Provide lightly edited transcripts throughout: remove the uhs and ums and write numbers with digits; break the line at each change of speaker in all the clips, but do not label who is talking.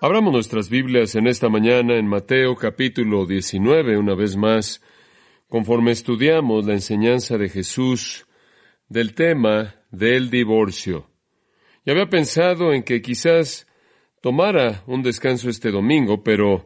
Abramos nuestras Biblias en esta mañana en Mateo capítulo 19, una vez más, conforme estudiamos la enseñanza de Jesús del tema del divorcio. Y había pensado en que quizás tomara un descanso este domingo, pero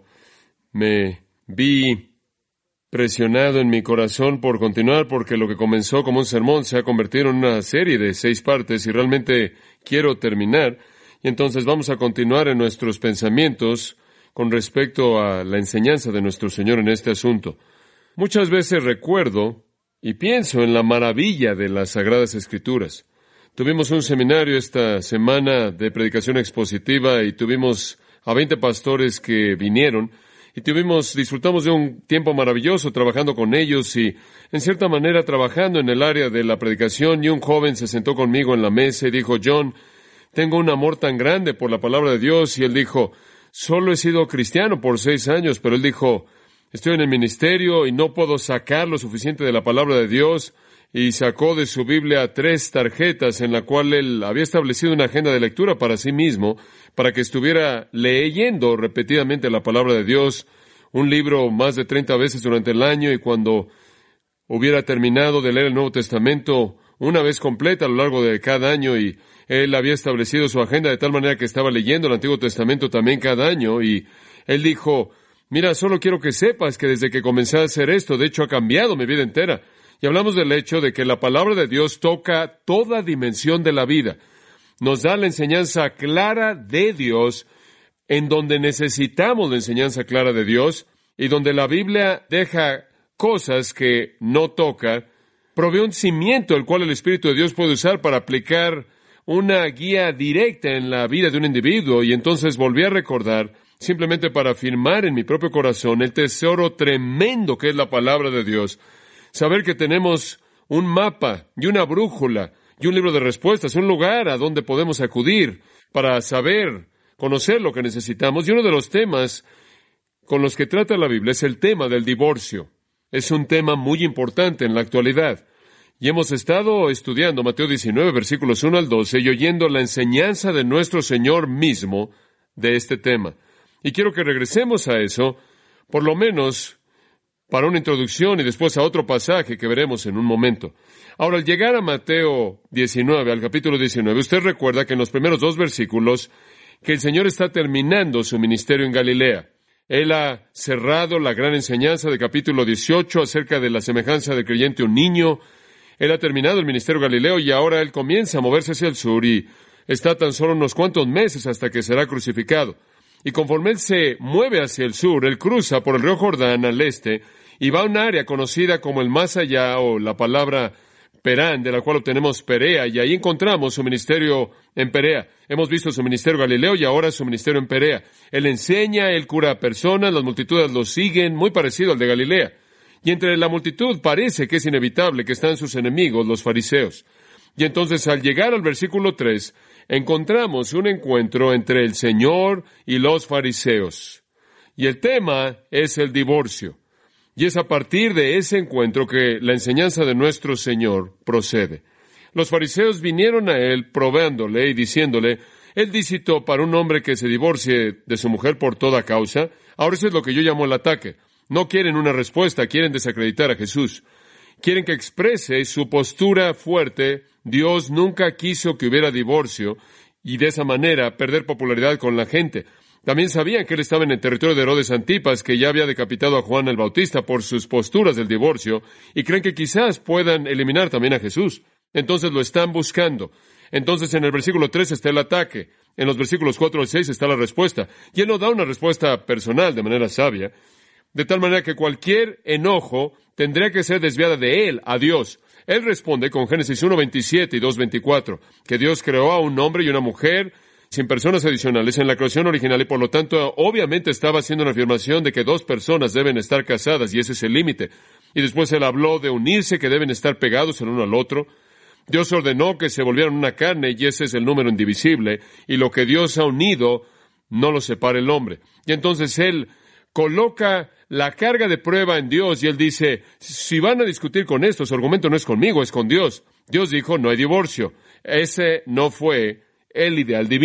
me vi presionado en mi corazón por continuar, porque lo que comenzó como un sermón se ha convertido en una serie de 6 partes y realmente quiero terminar. Y entonces vamos a continuar en nuestros pensamientos con respecto a la enseñanza de nuestro Señor en este asunto. Muchas veces recuerdo y pienso en la maravilla de las Sagradas Escrituras. Tuvimos un seminario esta semana de predicación expositiva y tuvimos a 20 pastores que vinieron y disfrutamos de un tiempo maravilloso trabajando con ellos y en cierta manera trabajando en el área de la predicación. Y un joven se sentó conmigo en la mesa y dijo: John, tengo un amor tan grande por la palabra de Dios. Y él dijo: solo he sido cristiano por 6 años, pero él dijo: estoy en el ministerio y no puedo sacar lo suficiente de la palabra de Dios. Y sacó de su Biblia 3 tarjetas en la cual él había establecido una agenda de lectura para sí mismo, para que estuviera leyendo repetidamente la palabra de Dios, un libro más de 30 veces durante el año, y cuando hubiera terminado de leer el Nuevo Testamento una vez completa a lo largo de cada año, y él había establecido su agenda de tal manera que estaba leyendo el Antiguo Testamento también cada año, y él dijo: mira, solo quiero que sepas que desde que comencé a hacer esto, de hecho ha cambiado mi vida entera. Y hablamos del hecho de que la palabra de Dios toca toda dimensión de la vida. Nos da la enseñanza clara de Dios en donde necesitamos la enseñanza clara de Dios, y donde la Biblia deja cosas que no toca, provee un cimiento el cual el Espíritu de Dios puede usar para aplicar una guía directa en la vida de un individuo. Y entonces volví a recordar, simplemente para afirmar en mi propio corazón el tesoro tremendo que es la palabra de Dios. Saber que tenemos un mapa y una brújula y un libro de respuestas, un lugar a donde podemos acudir para saber, conocer lo que necesitamos. Y uno de los temas con los que trata la Biblia es el tema del divorcio. Es un tema muy importante en la actualidad. Y hemos estado estudiando Mateo 19, versículos 1 al 12, y oyendo la enseñanza de nuestro Señor mismo de este tema. Y quiero que regresemos a eso, por lo menos para una introducción y después a otro pasaje que veremos en un momento. Ahora, al llegar a Mateo 19, al capítulo 19, usted recuerda que en los primeros 2 versículos, que el Señor está terminando su ministerio en Galilea. Él ha cerrado la gran enseñanza del capítulo 18 acerca de la semejanza del creyente a un niño. Él ha terminado el ministerio galileo y ahora él comienza a moverse hacia el sur y está tan solo unos cuantos meses hasta que será crucificado. Y conforme él se mueve hacia el sur, él cruza por el río Jordán al este y va a un área conocida como el más allá, o la palabra Perán, de la cual obtenemos Perea, y ahí encontramos su ministerio en Perea. Hemos visto su ministerio galileo y ahora su ministerio en Perea. Él enseña, él cura a personas, las multitudes lo siguen, muy parecido al de Galilea. Y entre la multitud parece que es inevitable que están sus enemigos, los fariseos. Y entonces, al llegar al versículo 3, encontramos un encuentro entre el Señor y los fariseos. Y el tema es el divorcio. Y es a partir de ese encuentro que la enseñanza de nuestro Señor procede. Los fariseos vinieron a él probándole y diciéndole: es lícito para un hombre que se divorcie de su mujer por toda causa. Ahora eso es lo que yo llamo el ataque. No quieren una respuesta, quieren desacreditar a Jesús. Quieren que exprese su postura fuerte. Dios nunca quiso que hubiera divorcio y de esa manera perder popularidad con la gente. También sabían que él estaba en el territorio de Herodes Antipas, que ya había decapitado a Juan el Bautista por sus posturas del divorcio, y creen que quizás puedan eliminar también a Jesús. Entonces lo están buscando. Entonces en el versículo 3 está el ataque. En los versículos 4 al 6 está la respuesta. Y él no da una respuesta personal de manera sabia, de tal manera que cualquier enojo tendría que ser desviada de él a Dios. Él responde con Génesis 1:27 y 2:24, que Dios creó a un hombre y una mujer sin personas adicionales en la creación original, y por lo tanto obviamente estaba haciendo una afirmación de que 2 personas deben estar casadas, y ese es el límite. Y después él habló de unirse, que deben estar pegados el uno al otro. Dios ordenó que se volvieran una carne, y ese es el número indivisible, y lo que Dios ha unido no lo separa el hombre. Y entonces él coloca la carga de prueba en Dios, y él dice: si van a discutir con esto, su argumento no es conmigo, es con Dios. Dios dijo: no hay divorcio. Ese no fue el ideal divino.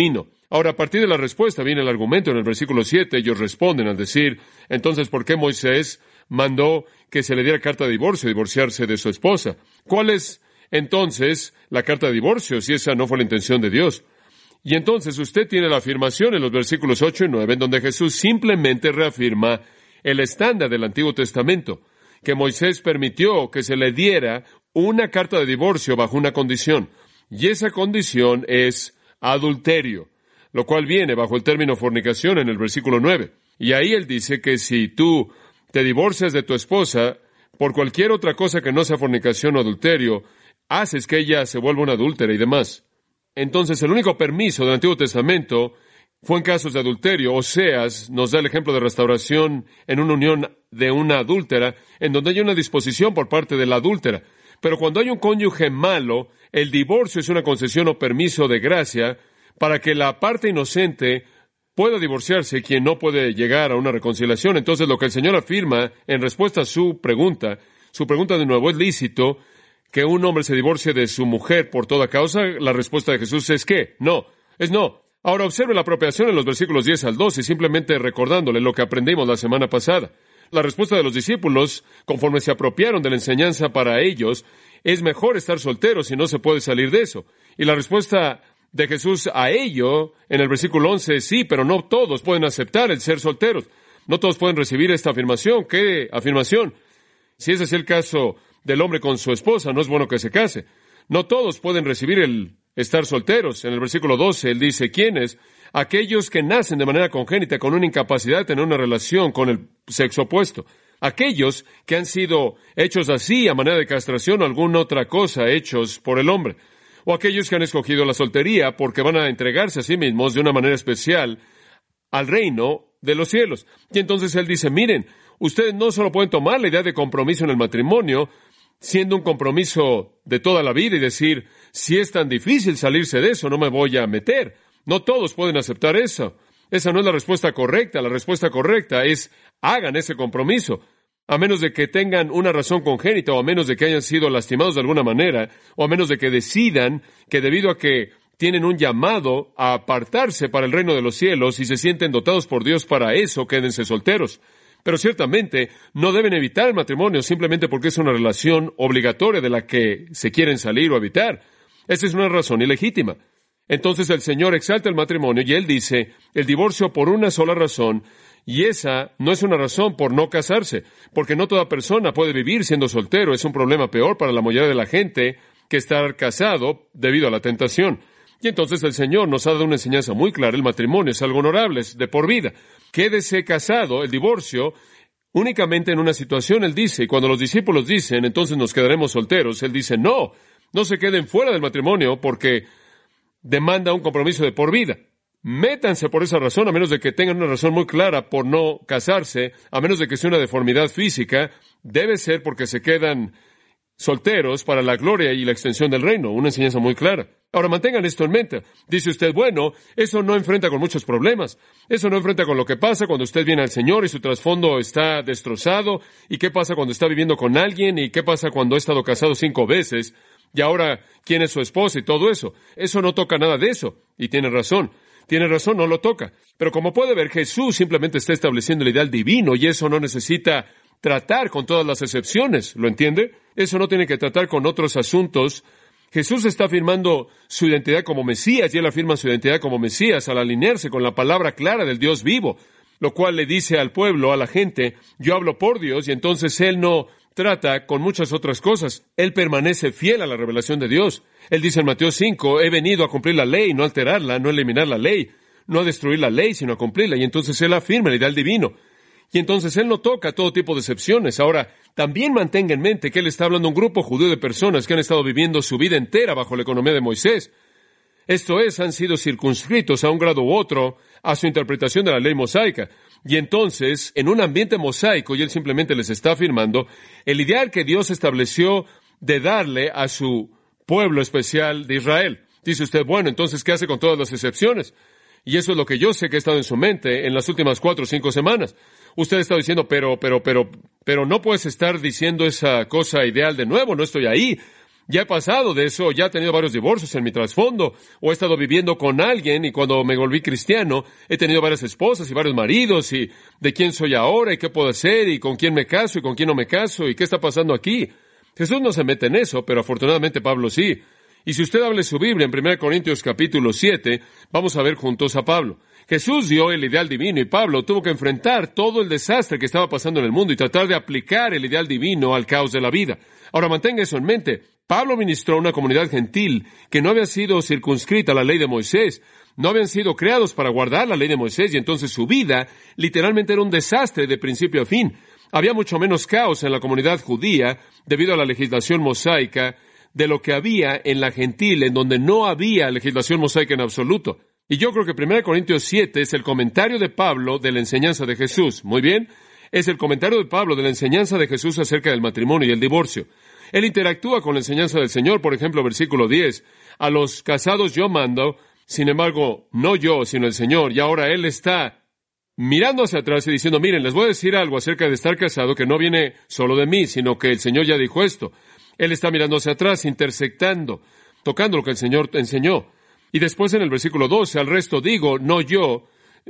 Ahora, a partir de la respuesta viene el argumento en el versículo 7. Ellos responden al decir, entonces, ¿por qué Moisés mandó que se le diera carta de divorcio, divorciarse de su esposa? ¿Cuál es, entonces, la carta de divorcio, si esa no fue la intención de Dios? Y entonces usted tiene la afirmación en los versículos 8 y 9, en donde Jesús simplemente reafirma el estándar del Antiguo Testamento, que Moisés permitió que se le diera una carta de divorcio bajo una condición, y esa condición es adulterio, lo cual viene bajo el término fornicación en el versículo 9. Y ahí él dice que si tú te divorcias de tu esposa por cualquier otra cosa que no sea fornicación o adulterio, haces que ella se vuelva una adúltera y demás. Entonces, el único permiso del Antiguo Testamento fue en casos de adulterio. Oseas nos da el ejemplo de restauración en una unión de una adúltera, en donde hay una disposición por parte de la adúltera. Pero cuando hay un cónyuge malo, el divorcio es una concesión o permiso de gracia para que la parte inocente pueda divorciarse, quien no puede llegar a una reconciliación. Entonces, lo que el Señor afirma en respuesta a su pregunta de nuevo, ¿es lícito que un hombre se divorcie de su mujer por toda causa? La respuesta de Jesús es que no, es no. Ahora observe la apropiación en los versículos 10 al 12, simplemente recordándole lo que aprendimos la semana pasada. La respuesta de los discípulos, conforme se apropiaron de la enseñanza para ellos, es mejor estar solteros si no se puede salir de eso. Y la respuesta de Jesús a ello, en el versículo 11, es sí, pero no todos pueden aceptar el ser solteros. No todos pueden recibir esta afirmación. ¿Qué afirmación? Si ese es el caso del hombre con su esposa, no es bueno que se case. No todos pueden recibir el estar solteros. En el versículo 12, él dice, ¿quiénes? Aquellos que nacen de manera congénita con una incapacidad de tener una relación con el sexo opuesto. Aquellos que han sido hechos así a manera de castración o alguna otra cosa hechos por el hombre. O aquellos que han escogido la soltería porque van a entregarse a sí mismos de una manera especial al reino de los cielos. Y entonces él dice, miren, ustedes no solo pueden tomar la idea de compromiso en el matrimonio, siendo un compromiso de toda la vida y decir, si es tan difícil salirse de eso, no me voy a meter. No todos pueden aceptar eso. Esa no es la respuesta correcta. La respuesta correcta es, hagan ese compromiso. A menos de que tengan una razón congénita, o a menos de que hayan sido lastimados de alguna manera, o a menos de que decidan que debido a que tienen un llamado a apartarse para el reino de los cielos y se sienten dotados por Dios para eso, quédense solteros. Pero ciertamente no deben evitar el matrimonio simplemente porque es una relación obligatoria de la que se quieren salir o evitar. Esa es una razón ilegítima. Entonces el Señor exalta el matrimonio y Él dice, el divorcio por una sola razón, y esa no es una razón por no casarse, porque no toda persona puede vivir siendo soltero. Es un problema peor para la mayoría de la gente que estar casado debido a la tentación. Y entonces el Señor nos ha dado una enseñanza muy clara. El matrimonio es algo honorable, es de por vida. Quédese casado, el divorcio, únicamente en una situación, Él dice, y cuando los discípulos dicen, entonces nos quedaremos solteros, Él dice, no se queden fuera del matrimonio porque demanda un compromiso de por vida. Métanse por esa razón, a menos de que tengan una razón muy clara por no casarse, a menos de que sea una deformidad física, debe ser porque se quedan solteros para la gloria y la extensión del reino. Una enseñanza muy clara. Ahora, mantengan esto en mente. Dice usted, bueno, eso no enfrenta con muchos problemas. Eso no enfrenta con lo que pasa cuando usted viene al Señor y su trasfondo está destrozado. ¿Y qué pasa cuando está viviendo con alguien? ¿Y qué pasa cuando ha estado casado 5 veces? Y ahora, ¿quién es su esposa? Y todo eso. Eso no toca nada de eso. Y tiene razón, no lo toca. Pero como puede ver, Jesús simplemente está estableciendo el ideal divino y eso no necesita tratar con todas las excepciones. ¿Lo entiende? Eso no tiene que tratar con otros asuntos. Jesús está afirmando su identidad como Mesías y Él afirma su identidad como Mesías al alinearse con la palabra clara del Dios vivo, lo cual le dice al pueblo, a la gente, yo hablo por Dios, y entonces Él no trata con muchas otras cosas. Él permanece fiel a la revelación de Dios. Él dice en Mateo 5, he venido a cumplir la ley, no alterarla, no eliminar la ley, no a destruir la ley, sino a cumplirla. Y entonces Él afirma el ideal divino. Y entonces Él no toca todo tipo de excepciones. Ahora, también mantenga en mente que Él está hablando a un grupo judío de personas que han estado viviendo su vida entera bajo la economía de Moisés. Esto es, han sido circunscritos a un grado u otro a su interpretación de la ley mosaica. Y entonces, en un ambiente mosaico, y Él simplemente les está afirmando, el ideal que Dios estableció de darle a su pueblo especial de Israel. Dice usted, bueno, entonces, ¿qué hace con todas las excepciones? Y eso es lo que yo sé que ha estado en su mente en las últimas 4 o 5 semanas. Usted está diciendo, pero no puedes estar diciendo esa cosa ideal de nuevo, no estoy ahí. Ya he pasado de eso, ya he tenido varios divorcios en mi trasfondo, o he estado viviendo con alguien y cuando me volví cristiano he tenido varias esposas y varios maridos y de quién soy ahora y qué puedo hacer y con quién me caso y con quién no me caso y qué está pasando aquí. Jesús no se mete en eso, pero afortunadamente Pablo sí. Y si usted hable su Biblia en 1 Corintios capítulo 7, vamos a ver juntos a Pablo. Jesús dio el ideal divino y Pablo tuvo que enfrentar todo el desastre que estaba pasando en el mundo y tratar de aplicar el ideal divino al caos de la vida. Ahora mantenga eso en mente. Pablo ministró a una comunidad gentil que no había sido circunscrita a la ley de Moisés. No habían sido creados para guardar la ley de Moisés y entonces su vida literalmente era un desastre de principio a fin. Había mucho menos caos en la comunidad judía debido a la legislación mosaica de lo que había en la gentil, en donde no había legislación mosaica en absoluto. Y yo creo que 1 Corintios 7 es el comentario de Pablo de la enseñanza de Jesús. Muy bien, es el comentario de Pablo de la enseñanza de Jesús acerca del matrimonio y el divorcio. Él interactúa con la enseñanza del Señor, por ejemplo, versículo 10. A los casados yo mando, sin embargo, no yo, sino el Señor. Y ahora Él está mirando hacia atrás y diciendo, miren, les voy a decir algo acerca de estar casado que no viene solo de mí, sino que el Señor ya dijo esto. Él está mirando hacia atrás, intersectando, tocando lo que el Señor enseñó. Y después en el versículo 12, al resto digo, no yo,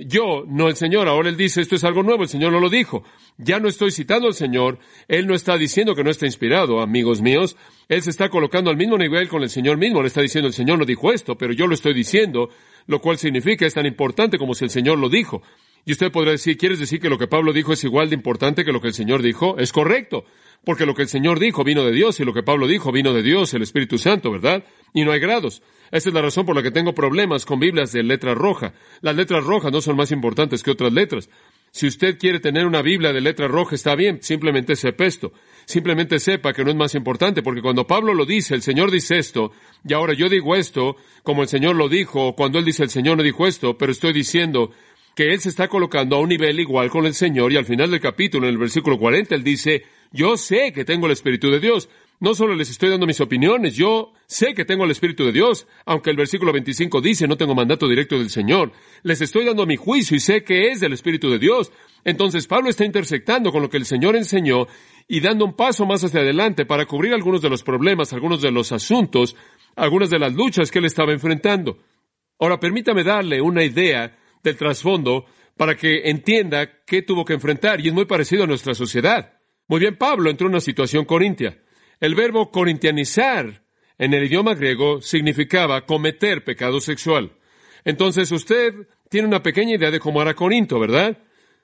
no el Señor. Ahora Él dice, esto es algo nuevo, el Señor no lo dijo. Ya no estoy citando al Señor, Él no está diciendo que no está inspirado, amigos míos. Él se está colocando al mismo nivel con el Señor mismo. Le está diciendo, el Señor no dijo esto, pero yo lo estoy diciendo, lo cual significa es tan importante como si el Señor lo dijo. Y usted podrá decir, ¿quieres decir que lo que Pablo dijo es igual de importante que lo que el Señor dijo? Es correcto, porque lo que el Señor dijo vino de Dios y lo que Pablo dijo vino de Dios, el Espíritu Santo, ¿verdad? Y no hay grados. Esa es la razón por la que tengo problemas con Biblias de letra roja. Las letras rojas no son más importantes que otras letras. Si usted quiere tener una Biblia de letra roja, está bien, simplemente sepa esto. Simplemente sepa que no es más importante, porque cuando Pablo lo dice, el Señor dice esto, y ahora yo digo esto, como el Señor lo dijo, o cuando Él dice el Señor no dijo esto, pero estoy diciendo que Él se está colocando a un nivel igual con el Señor, y al final del capítulo, en el versículo 40, Él dice, yo sé que tengo el Espíritu de Dios. No solo les estoy dando mis opiniones, yo sé que tengo el Espíritu de Dios, aunque el versículo 25 dice, no tengo mandato directo del Señor. Les estoy dando mi juicio y sé que es del Espíritu de Dios. Entonces Pablo está intersectando con lo que el Señor enseñó y dando un paso más hacia adelante para cubrir algunos de los problemas, algunos de los asuntos, algunas de las luchas que él estaba enfrentando. Ahora, permítame darle una idea del trasfondo para que entienda qué tuvo que enfrentar, y es muy parecido a nuestra sociedad. Muy bien, Pablo entró en una situación corintia. El verbo corintianizar en el idioma griego significaba cometer pecado sexual. Entonces usted tiene una pequeña idea de cómo era Corinto, ¿verdad?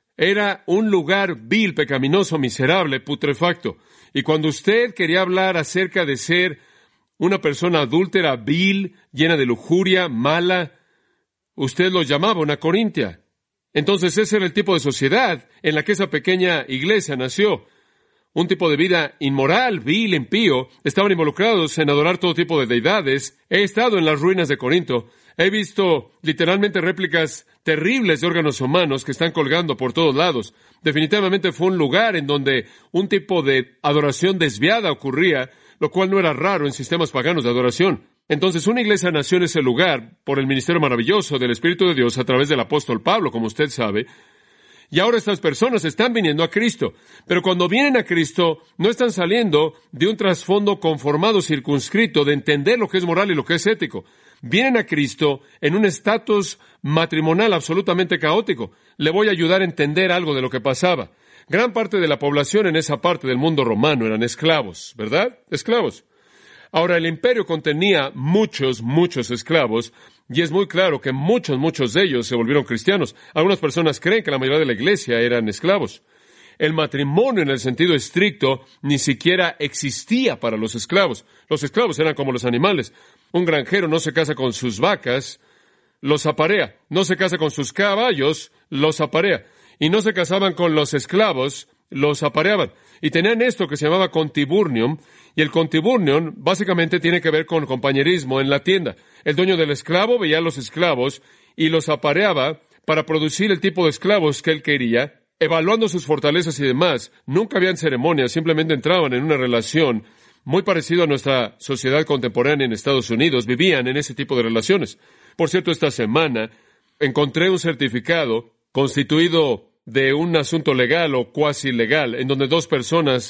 Era un lugar vil, pecaminoso, miserable, putrefacto. Y cuando usted quería hablar acerca de ser una persona adúltera, vil, llena de lujuria, mala, usted lo llamaba una corintia. Entonces ese era el tipo de sociedad en la que esa pequeña iglesia nació. Un tipo de vida inmoral, vil, impío. Estaban involucrados en adorar todo tipo de deidades. He estado en las ruinas de Corinto. He visto literalmente réplicas terribles de órganos humanos que están colgando por todos lados. Definitivamente fue un lugar en donde un tipo de adoración desviada ocurría, lo cual no era raro en sistemas paganos de adoración. Entonces una iglesia nació en ese lugar por el ministerio maravilloso del Espíritu de Dios a través del apóstol Pablo, como usted sabe. Y ahora estas personas están viniendo a Cristo. Pero cuando vienen a Cristo, no están saliendo de un trasfondo conformado, circunscrito, de entender lo que es moral y lo que es ético. Vienen a Cristo en un estatus matrimonial absolutamente caótico. Le voy a ayudar a entender algo de lo que pasaba. Gran parte de la población en esa parte del mundo romano eran esclavos, ¿verdad? Esclavos. Ahora, el imperio contenía muchos esclavos, y es muy claro que muchos de ellos se volvieron cristianos. Algunas personas creen que la mayoría de la iglesia eran esclavos. El matrimonio en el sentido estricto ni siquiera existía para los esclavos. Los esclavos eran como los animales. Un granjero no se casa con sus vacas, los aparea. No se casa con sus caballos, los aparea. Y no se casaban con los esclavos, los apareaban. Y tenían esto que se llamaba contiburnium, y el contiburnium básicamente tiene que ver con compañerismo en la tienda. El dueño del esclavo veía a los esclavos y los apareaba para producir el tipo de esclavos que él quería, evaluando sus fortalezas y demás. Nunca habían ceremonias, simplemente entraban en una relación muy parecida a nuestra sociedad contemporánea en Estados Unidos. Vivían en ese tipo de relaciones. Por cierto, esta semana encontré un certificado constituido de un asunto legal o cuasi legal, en donde dos personas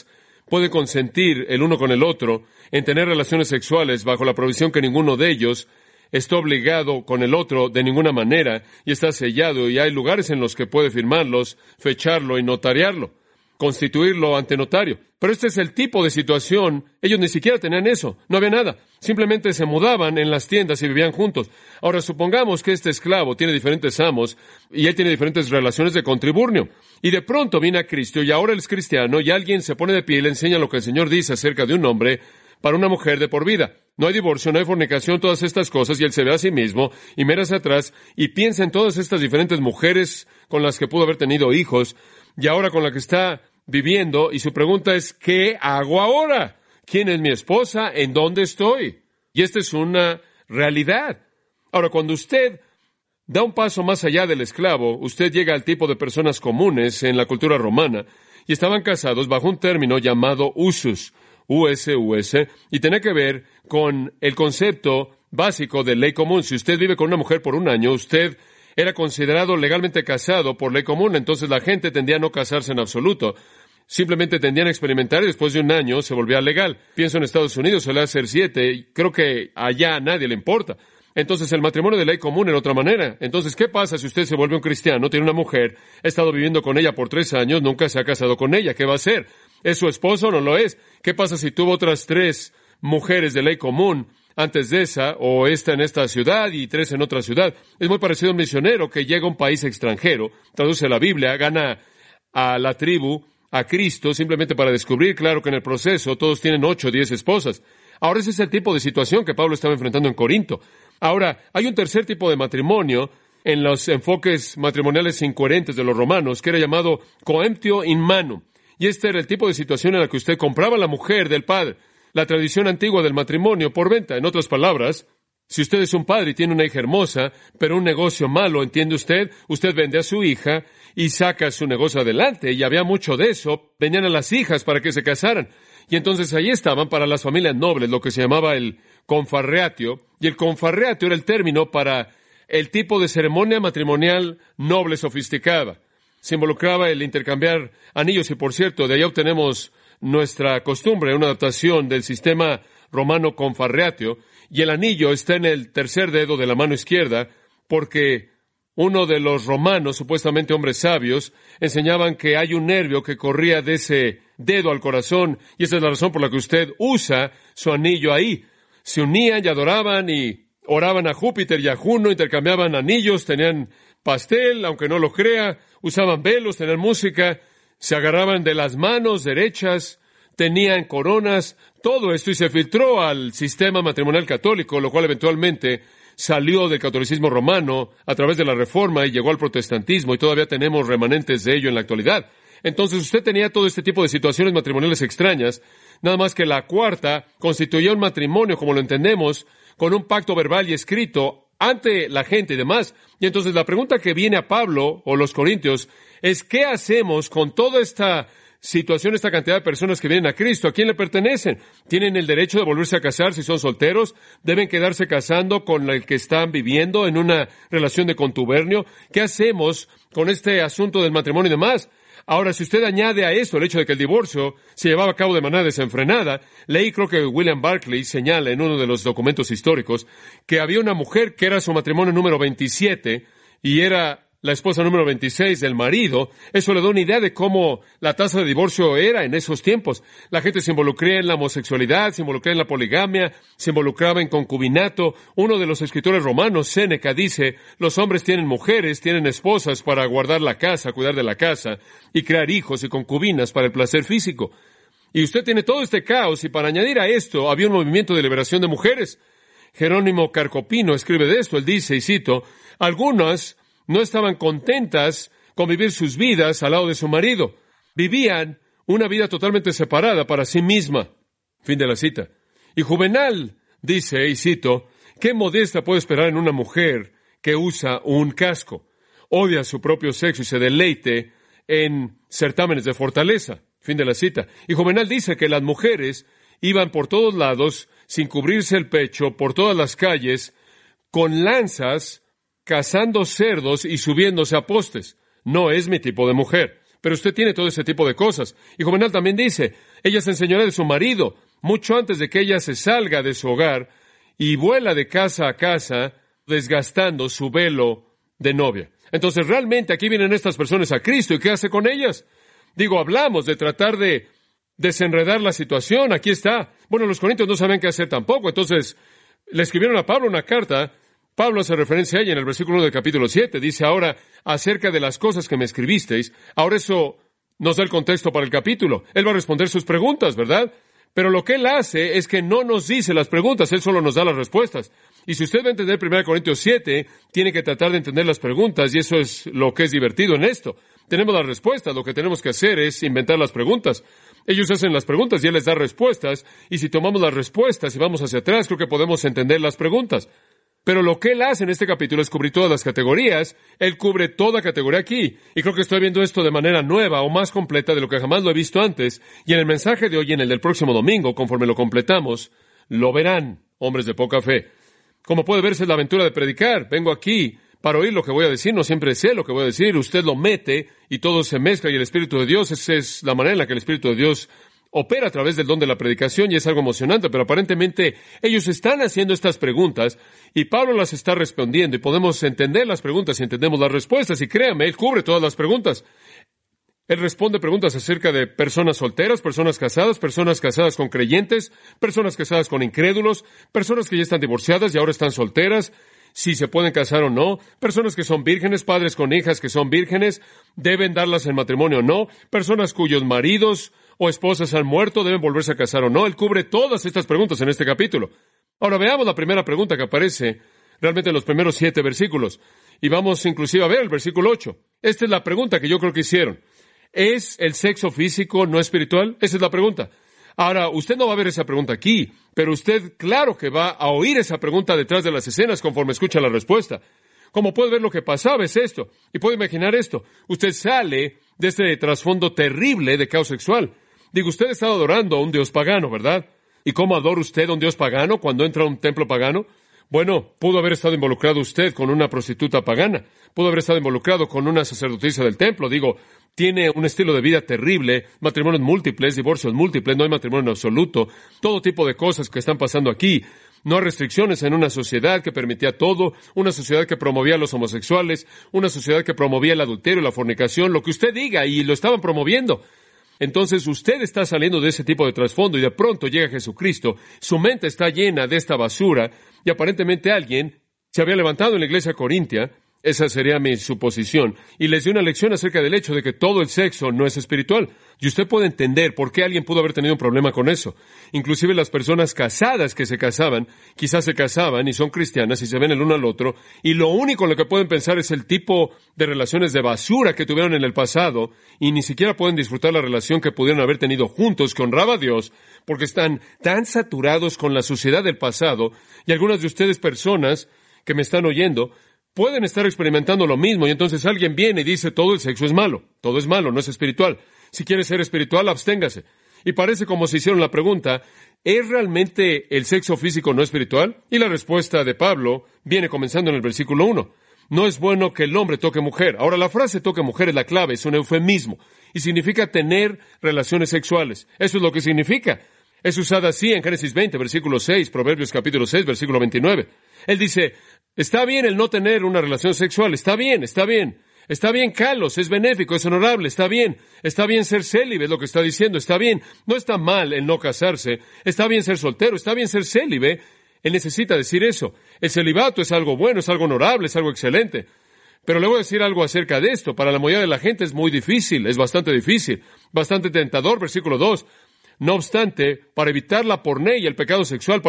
pueden consentir el uno con el otro en tener relaciones sexuales bajo la provisión que ninguno de ellos está obligado con el otro de ninguna manera y está sellado, y hay lugares en los que puede firmarlos, fecharlo y notariarlo, constituirlo ante notario. Pero este es el tipo de situación. Ellos ni siquiera tenían eso, no había nada. Simplemente se mudaban en las tiendas y vivían juntos. Ahora, supongamos que este esclavo tiene diferentes amos y él tiene diferentes relaciones de contubernio. Y de pronto viene a Cristo y ahora él es cristiano y alguien se pone de pie y le enseña lo que el Señor dice acerca de un hombre para una mujer de por vida. No hay divorcio, no hay fornicación, todas estas cosas, y él se ve a sí mismo y mira hacia atrás y piensa en todas estas diferentes mujeres con las que pudo haber tenido hijos y ahora con la que está viviendo, y su pregunta es, ¿qué hago ahora? ¿Quién es mi esposa? ¿En dónde estoy? Y esta es una realidad. Ahora, cuando usted da un paso más allá del esclavo, usted llega al tipo de personas comunes en la cultura romana, y estaban casados bajo un término llamado usus, U-S-U-S, y tenía que ver con el concepto básico de ley común. Si usted vive con una mujer por un año, usted era considerado legalmente casado por ley común, entonces la gente tendía a no casarse en absoluto. Simplemente tendían a experimentar y después de un año se volvía legal. Pienso en Estados Unidos, suele ser 7, y creo que allá a nadie le importa. Entonces el matrimonio de ley común era otra manera. Entonces, ¿qué pasa si usted se vuelve un cristiano, tiene una mujer, ha estado viviendo con ella por 3 años, nunca se ha casado con ella? ¿Qué va a hacer? ¿Es su esposo o no lo es? ¿Qué pasa si tuvo otras 3 mujeres de ley común antes de esa, o esta en esta ciudad y 3 en otra ciudad? Es muy parecido a un misionero que llega a un país extranjero, traduce la Biblia, gana a la tribu, a Cristo, simplemente para descubrir, claro que en el proceso todos tienen 8 o 10 esposas. Ahora ese es el tipo de situación que Pablo estaba enfrentando en Corinto. Ahora, hay un tercer tipo de matrimonio en los enfoques matrimoniales incoherentes de los romanos, que era llamado coemptio in manu. Y este era el tipo de situación en la que usted compraba la mujer del padre, la tradición antigua del matrimonio por venta. En otras palabras, si usted es un padre y tiene una hija hermosa, pero un negocio malo, ¿entiende usted? Usted vende a su hija y saca su negocio adelante, y había mucho de eso. Venían a las hijas para que se casaran. Y entonces ahí estaban para las familias nobles, lo que se llamaba el confarreatio, y el confarreatio era el término para el tipo de ceremonia matrimonial noble sofisticada. Se involucraba el intercambiar anillos, y por cierto, de ahí obtenemos nuestra costumbre, una adaptación del sistema romano confarreatio, y el anillo está en el tercer dedo de la mano izquierda, porque uno de los romanos, supuestamente hombres sabios, enseñaban que hay un nervio que corría de ese dedo al corazón, y esa es la razón por la que usted usa su anillo ahí. Se unían y adoraban y oraban a Júpiter y a Juno, intercambiaban anillos, tenían pastel, aunque no lo crea, usaban velos, tenían música, se agarraban de las manos derechas, tenían coronas, todo esto, y se filtró al sistema matrimonial católico, lo cual eventualmente salió del catolicismo romano a través de la Reforma y llegó al protestantismo, y todavía tenemos remanentes de ello en la actualidad. Entonces usted tenía todo este tipo de situaciones matrimoniales extrañas, nada más que la cuarta constituía un matrimonio como lo entendemos, con un pacto verbal y escrito ante la gente y demás. Y entonces la pregunta que viene a Pablo o los corintios es, ¿qué hacemos con toda esta situación, esta cantidad de personas que vienen a Cristo? ¿A quién le pertenecen? ¿Tienen el derecho de volverse a casar si son solteros? ¿Deben quedarse casando con el que están viviendo en una relación de contubernio? ¿Qué hacemos con este asunto del matrimonio y demás? Ahora, si usted añade a esto el hecho de que el divorcio se llevaba a cabo de manera desenfrenada, leí, creo que William Barclay señala en uno de los documentos históricos, que había una mujer que era su matrimonio número 27 y era la esposa número 26 del marido. Eso le da una idea de cómo la tasa de divorcio era en esos tiempos. La gente se involucraba en la homosexualidad, se involucraba en la poligamia, se involucraba en concubinato. Uno de los escritores romanos, Séneca, dice, los hombres tienen mujeres, tienen esposas para guardar la casa, cuidar de la casa, y crear hijos y concubinas para el placer físico. Y usted tiene todo este caos, y para añadir a esto, había un movimiento de liberación de mujeres. Jerónimo Carcopino escribe de esto. Él dice, y cito, algunas no estaban contentas con vivir sus vidas al lado de su marido. Vivían una vida totalmente separada para sí misma. Fin de la cita. Y Juvenal dice, y cito, ¿qué modestia puede esperar en una mujer que usa un casco? Odia su propio sexo y se deleite en certámenes de fortaleza. Fin de la cita. Y Juvenal dice que las mujeres iban por todos lados, sin cubrirse el pecho, por todas las calles, con lanzas, cazando cerdos y subiéndose a postes. No es mi tipo de mujer. pero usted tiene todo ese tipo de cosas. Y Juvenal también dice, ella se enseñará de su marido mucho antes de que ella se salga de su hogar y vuela de casa a casa desgastando su velo de novia. Entonces, realmente aquí vienen estas personas a Cristo, ¿y qué hace con ellas? Digo, hablamos de tratar de desenredar la situación, aquí está. Bueno, los corintios no saben qué hacer tampoco, entonces le escribieron a Pablo una carta. Pablo hace referencia a ella en el versículo 1 del capítulo 7. Dice ahora, acerca de las cosas que me escribisteis. Ahora eso nos da el contexto para el capítulo. Él va a responder sus preguntas, ¿verdad? Pero lo que él hace es que no nos dice las preguntas, él solo nos da las respuestas. Y si usted va a entender 1 Corintios 7, tiene que tratar de entender las preguntas, y eso es lo que es divertido en esto. Tenemos las respuestas, lo que tenemos que hacer es inventar las preguntas. Ellos hacen las preguntas y él les da respuestas, y si tomamos las respuestas y vamos hacia atrás, creo que podemos entender las preguntas. Pero lo que él hace en este capítulo es cubrir todas las categorías. Él cubre toda categoría aquí. Y creo que estoy viendo esto de manera nueva o más completa de lo que jamás lo he visto antes. Y en el mensaje de hoy y en el del próximo domingo, conforme lo completamos, lo verán, hombres de poca fe. Como puede verse, es la aventura de predicar. Vengo aquí para oír lo que voy a decir. No siempre sé lo que voy a decir. Usted lo mete y todo se mezcla. Y el Espíritu de Dios, esa es la manera en la que el Espíritu de Dios opera a través del don de la predicación, y es algo emocionante, pero aparentemente ellos están haciendo estas preguntas y Pablo las está respondiendo, y podemos entender las preguntas y entendemos las respuestas, y créame, él cubre todas las preguntas. Él responde preguntas acerca de personas solteras, personas casadas con creyentes, personas casadas con incrédulos, personas que ya están divorciadas y ahora están solteras, si se pueden casar o no, personas que son vírgenes, padres con hijas que son vírgenes, deben darlas en matrimonio o no, personas cuyos maridos o esposas han muerto, deben volverse a casar o no. Él cubre todas estas preguntas en este capítulo. Ahora veamos la primera pregunta que aparece realmente en los primeros 7 versículos. Y vamos inclusive a ver el versículo 8. Esta es la pregunta que yo creo que hicieron. ¿Es el sexo físico no espiritual? Esa es la pregunta. Ahora, usted no va a ver esa pregunta aquí, pero usted claro que va a oír esa pregunta detrás de las escenas conforme escucha la respuesta. Como puede ver, lo que pasaba es esto. Y puede imaginar esto. Usted sale de este trasfondo terrible de caos sexual. Digo, usted está adorando a un dios pagano, ¿verdad? ¿Y cómo adora usted a un dios pagano cuando entra a un templo pagano? Bueno, pudo haber estado involucrado usted con una prostituta pagana. Pudo haber estado involucrado con una sacerdotisa del templo. Digo, tiene un estilo de vida terrible, matrimonios múltiples, divorcios múltiples, no hay matrimonio en absoluto, todo tipo de cosas que están pasando aquí. No hay restricciones en una sociedad que permitía todo, una sociedad que promovía a los homosexuales, una sociedad que promovía el adulterio, la fornicación, lo que usted diga, y lo estaban promoviendo. Entonces usted está saliendo de ese tipo de trasfondo y de pronto llega Jesucristo, su mente está llena de esta basura y aparentemente alguien se había levantado en la iglesia corintia, esa sería mi suposición, y les dio una lección acerca del hecho de que todo el sexo no es espiritual. Y usted puede entender por qué alguien pudo haber tenido un problema con eso. Inclusive las personas casadas que se casaban, quizás se casaban y son cristianas y se ven el uno al otro, y lo único en lo que pueden pensar es el tipo de relaciones de basura que tuvieron en el pasado, y ni siquiera pueden disfrutar la relación que pudieron haber tenido juntos, que honraba a Dios, porque están tan saturados con la suciedad del pasado, y algunas de ustedes personas que me están oyendo, pueden estar experimentando lo mismo, y entonces alguien viene y dice, todo el sexo es malo, no es espiritual. Si quiere ser espiritual, absténgase. Y parece como si hicieron la pregunta, ¿es realmente el sexo físico no espiritual? Y la respuesta de Pablo viene comenzando en el versículo 1. No es bueno que el hombre toque mujer. Ahora, la frase toque mujer es la clave, es un eufemismo, y significa tener relaciones sexuales. Eso es lo que significa. Es usada así en Génesis 20, versículo 6, Proverbios capítulo 6, versículo 29. Él dice, está bien el no tener una relación sexual, está bien. Está bien, Carlos, es benéfico, es honorable, está bien ser célibe, es lo que está diciendo, está bien. No está mal el no casarse, está bien ser soltero, está bien ser célibe. Él necesita decir eso. El celibato es algo bueno, es algo honorable, es algo excelente. Pero le voy a decir algo acerca de esto. Para la mayoría de la gente es muy difícil, es bastante difícil, bastante tentador, versículo 2. No obstante, para evitar la pornea y el pecado sexual,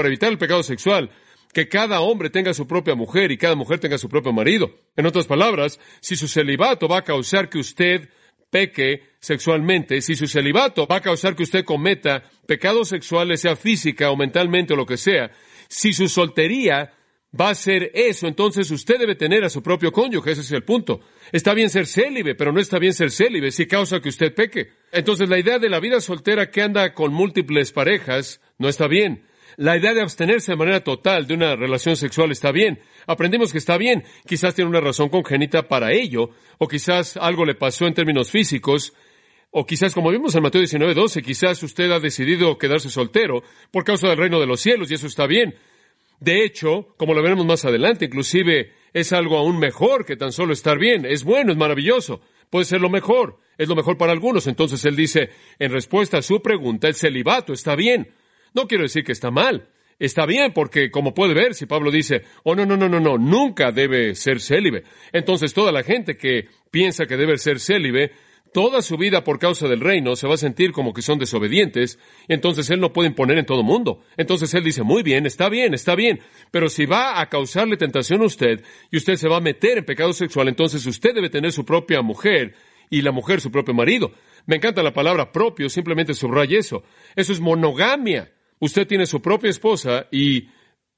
que cada hombre tenga su propia mujer y cada mujer tenga su propio marido. En otras palabras, si su celibato va a causar que usted peque sexualmente, si su celibato va a causar que usted cometa pecados sexuales, sea física o mentalmente o lo que sea, si su soltería va a ser eso, entonces usted debe tener a su propio cónyuge, ese es el punto. Está bien ser célibe, pero no está bien ser célibe si causa que usted peque. Entonces la idea de la vida soltera que anda con múltiples parejas no está bien. La idea de abstenerse de manera total de una relación sexual está bien. Aprendimos que está bien. Quizás tiene una razón congénita para ello, o quizás algo le pasó en términos físicos O quizás, como vimos en Mateo 19:12, quizás usted ha decidido quedarse soltero por causa del reino de los cielos, y eso está bien. De hecho, como lo veremos más adelante, inclusive es algo aún mejor que tan solo estar bien. Es bueno, es maravilloso. Puede ser lo mejor. Es lo mejor para algunos. Entonces él dice, en respuesta a su pregunta, el celibato está bien. No quiero decir que está mal. Está bien, porque como puede ver, si Pablo dice, no, nunca debe ser célibe. Entonces toda la gente que piensa que debe ser célibe, toda su vida por causa del reino se va a sentir como que son desobedientes, y entonces él no puede imponer en todo mundo. Entonces él dice, muy bien, pero si va a causarle tentación a usted, y usted se va a meter en pecado sexual, entonces usted debe tener su propia mujer, y la mujer su propio marido. Me encanta la palabra propio, simplemente subraya eso. Eso es monogamia. Usted tiene su propia esposa, y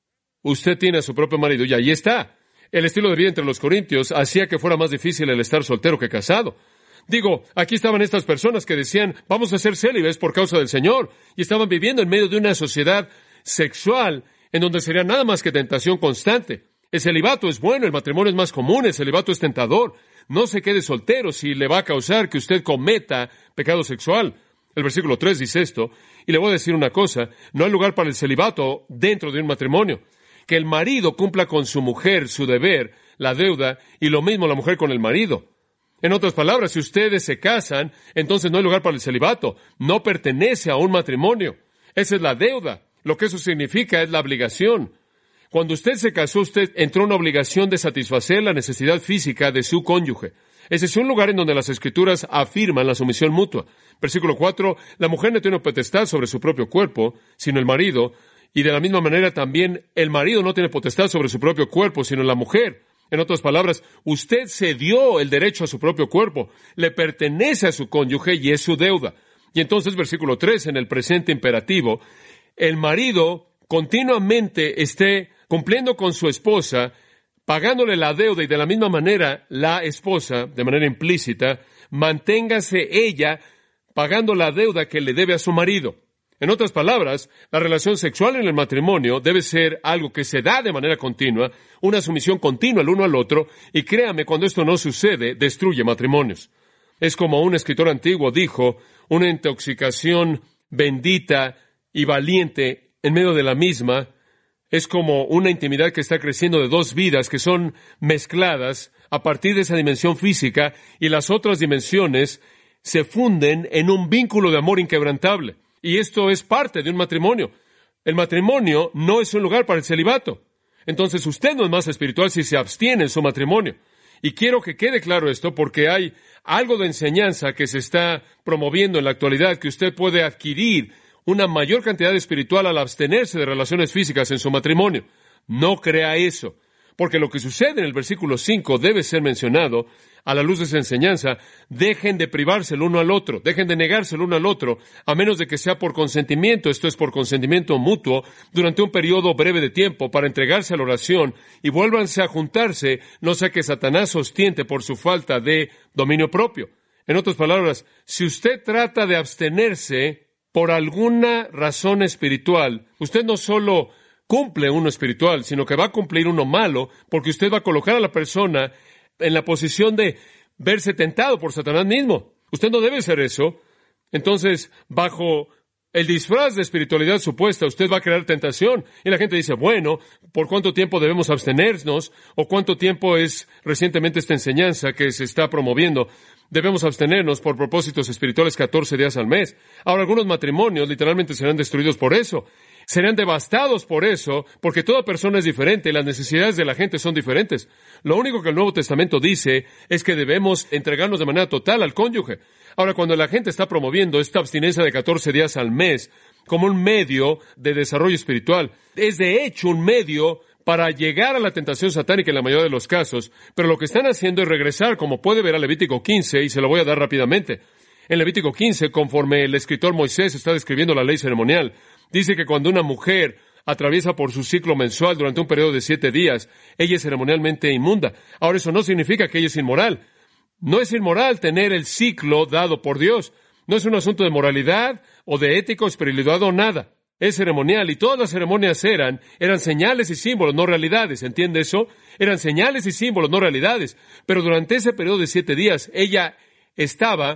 usted tiene a su propio marido, y ahí está. El estilo de vida entre los corintios hacía que fuera más difícil el estar soltero que casado. Digo, aquí estaban estas personas que decían, vamos a ser célibes por causa del Señor, y estaban viviendo en medio de una sociedad sexual en donde sería nada más que tentación constante. El celibato es bueno, el matrimonio es más común, el celibato es tentador. No se quede soltero si le va a causar que usted cometa pecado sexual. El versículo 3 dice esto, y le voy a decir una cosa, no hay lugar para el celibato dentro de un matrimonio. Que el marido cumpla con su mujer su deber, la deuda, y lo mismo la mujer con el marido. En otras palabras, si ustedes se casan, entonces no hay lugar para el celibato. No pertenece a un matrimonio. Esa es la deuda. Lo que eso significa es la obligación. Cuando usted se casó, usted entró en una obligación de satisfacer la necesidad física de su cónyuge. Ese es un lugar en donde las Escrituras afirman la sumisión mutua. Versículo 4, la mujer no tiene potestad sobre su propio cuerpo, sino el marido, y de la misma manera también el marido no tiene potestad sobre su propio cuerpo, sino la mujer. En otras palabras, usted cedió el derecho a su propio cuerpo, le pertenece a su cónyuge y es su deuda. Y entonces, versículo 3, en el presente imperativo, el marido continuamente esté cumpliendo con su esposa, pagándole la deuda, y de la misma manera la esposa, de manera implícita, manténgase ella pagando la deuda que le debe a su marido. En otras palabras, la relación sexual en el matrimonio debe ser algo que se da de manera continua, una sumisión continua el uno al otro, y créame, cuando esto no sucede, destruye matrimonios. Es como un escritor antiguo dijo, una intoxicación bendita y valiente en medio de la misma, es como una intimidad que está creciendo de dos vidas que son mezcladas a partir de esa dimensión física, y las otras dimensiones se funden en un vínculo de amor inquebrantable. Y esto es parte de un matrimonio. El matrimonio no es un lugar para el celibato. Entonces usted no es más espiritual si se abstiene en su matrimonio. Y quiero que quede claro esto porque hay algo de enseñanza que se está promoviendo en la actualidad, que usted puede adquirir una mayor cantidad espiritual al abstenerse de relaciones físicas en su matrimonio. No crea eso, porque lo que sucede en el versículo 5 debe ser mencionado a la luz de esa enseñanza. Dejen de privarse el uno al otro, dejen de negarse el uno al otro, a menos de que sea por consentimiento, esto es por consentimiento mutuo, durante un periodo breve de tiempo para entregarse a la oración, y vuélvanse a juntarse, no sea que Satanás sostiente por su falta de dominio propio. En otras palabras, si usted trata de abstenerse por alguna razón espiritual, usted no solo cumple uno espiritual, sino que va a cumplir uno malo, porque usted va a colocar a la persona en la posición de verse tentado por Satanás mismo. Usted no debe hacer eso. Entonces, bajo el disfraz de espiritualidad supuesta, usted va a crear tentación. Y la gente dice, bueno, ¿por cuánto tiempo debemos abstenernos? ¿O cuánto tiempo es recientemente esta enseñanza que se está promoviendo? Debemos abstenernos por propósitos espirituales 14 días al mes. Ahora, algunos matrimonios literalmente serán destruidos por eso. Serán devastados por eso, porque toda persona es diferente y las necesidades de la gente son diferentes. Lo único que el Nuevo Testamento dice es que debemos entregarnos de manera total al cónyuge. Ahora, cuando la gente está promoviendo esta abstinencia de 14 días al mes como un medio de desarrollo espiritual, es de hecho un medio para llegar a la tentación satánica en la mayoría de los casos, pero lo que están haciendo es regresar, como puede ver, a Levítico 15, y se lo voy a dar rápidamente. En Levítico 15, conforme el escritor Moisés está describiendo la ley ceremonial, dice que cuando una mujer atraviesa por su ciclo mensual durante un periodo de 7 días, ella es ceremonialmente inmunda. Ahora, eso no significa que ella es inmoral. No es inmoral tener el ciclo dado por Dios. No es un asunto de moralidad o de ética o espiritualidad o nada. Es ceremonial, y todas las ceremonias eran señales y símbolos, no realidades. ¿Entiende eso? Eran señales y símbolos, no realidades. Pero durante ese periodo de 7 días, ella estaba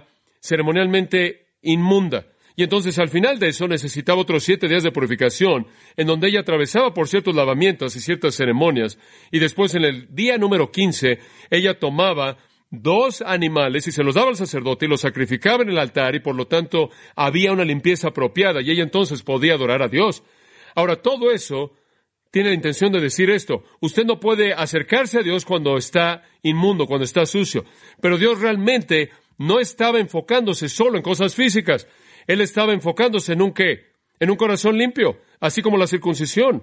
ceremonialmente inmunda. Y entonces al final de eso necesitaba otros 7 días de purificación, en donde ella atravesaba por ciertos lavamientos y ciertas ceremonias, y después en el día número 15, ella tomaba 2 animales y se los daba al sacerdote y los sacrificaba en el altar, y por lo tanto había una limpieza apropiada, y ella entonces podía adorar a Dios. Ahora, todo eso tiene la intención de decir esto: usted no puede acercarse a Dios cuando está inmundo, cuando está sucio. Pero Dios realmente no estaba enfocándose solo en cosas físicas. Él estaba enfocándose en un ¿qué? En un corazón limpio, así como la circuncisión.